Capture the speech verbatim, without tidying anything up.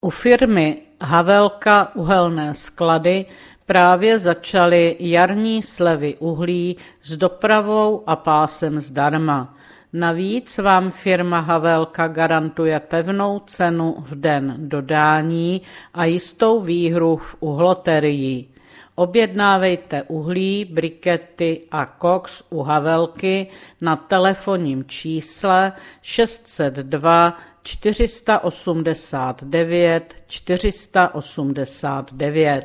U firmy Havelka uhelné sklady právě začaly jarní slevy uhlí s dopravou a pásem zdarma. Navíc vám firma Havelka garantuje pevnou cenu v den dodání a jistou výhru v uhloterii. Objednávejte uhlí, brikety a koks u Havelky na telefonním čísle šest set dva čtyři osmdesát devět čtyři osmdesát devět.